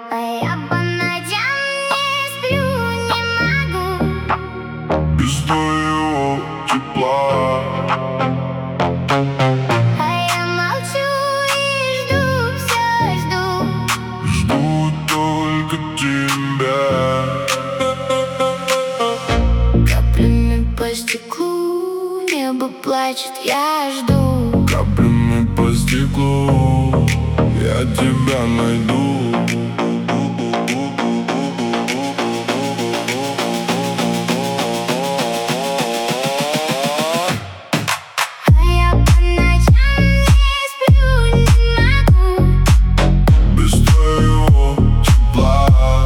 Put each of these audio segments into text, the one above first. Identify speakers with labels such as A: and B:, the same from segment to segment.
A: А я по ночам не сплю, не могу
B: без твоего тепла.
A: А я молчу и жду, все жду.
B: Жду только тебя.
A: Каплями по стеклу небо плачет, я жду.
B: Каплями по стеклу я тебя найду.
A: А я по ночам не сплю, не могу
B: Без твоего тепла.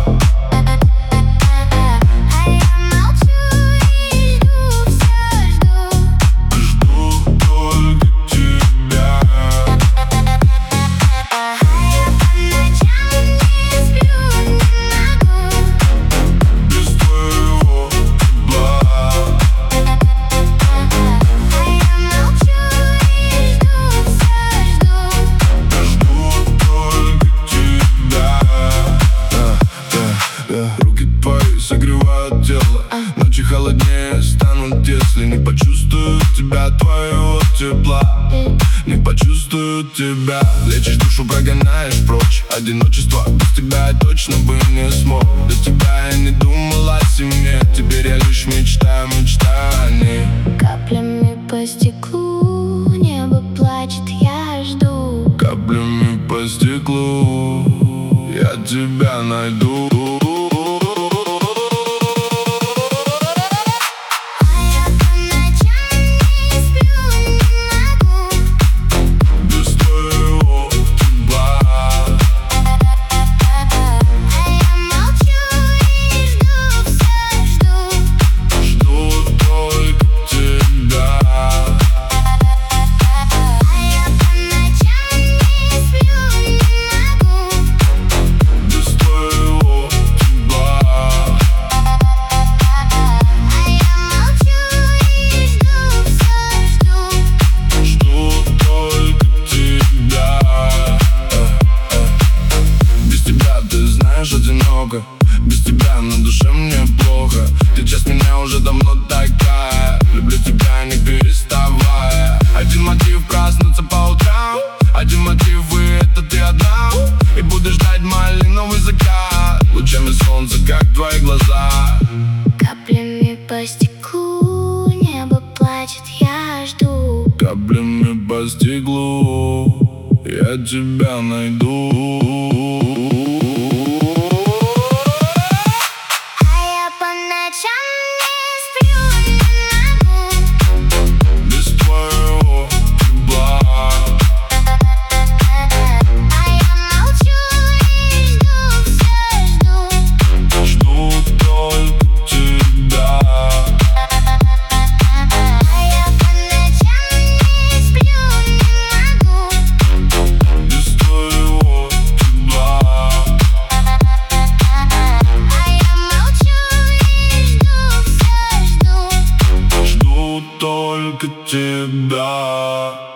A: А я молчу и жду, все жду.
B: Жду только тебя.
A: А я по ночам не сплю, не могу
B: Без твоего тепла.
A: А я молчу и жду, все жду.
B: Жду только тебя. Руки твои согревают тело. Ночи холоднее станут, если не почувствую тебя, твоего тепла. Не почувствую тебя. Лечишь душу, прогоняешь прочь одиночество. Без тебя я точно бы не смог. Без тебя я не думал о семье. Теперь я лишь мечтаю о ней.
A: Каплями по стеклу небо плачет, я жду.
B: Каплями по стеклу я тебя найду.
A: А я по ночам не сплю, не могу
B: Без твоего тепла.
A: А я молчу и жду, все жду.
B: Жду только тебя.
A: А я по ночам не сплю, не могу
B: Без твоего тепла.
A: А я молчу и жду, все жду.
B: Жду только тебя. Без тебя, ты знаешь, одиноко. Без тебя на душе мне плохо. Ты часть меня уже давно такая. Люблю тебя, не переставая. Один мотив — проснуться по утрам. Один мотив — и это ты одна. И буду ждать малиновый закат. Лучами солнца, как твои глаза.
A: Каплями по стеклу небо плачет, я жду.
B: Каплями по стеклу я тебя найду.
A: А я по ночам не сплю, не могу
B: Без твоего тепла.
A: А я молчу и жду, все жду.
B: Жду только тебя.
A: А я по ночам не сплю, не могу
B: Без твоего тепла.
A: А я молчу и жду, все жду.
B: Жду только тебя.